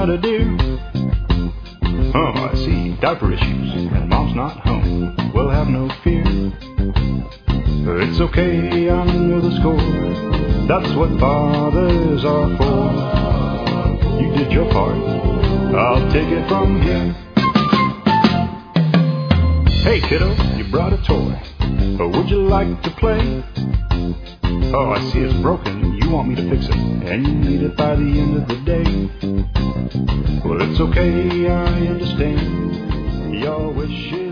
matter, dear? Oh, I see. Diaper issues, and Mom's not home. Well, have no fear. It's okay, I know the score. That's what fathers are for. You did your part, I'll take it from here. Hey, kiddo, you brought a toy. Would you like to play? Oh, I see it's broken. You want me to fix it, and you need it by the end of the day. Well, it's okay, I understand your wishes.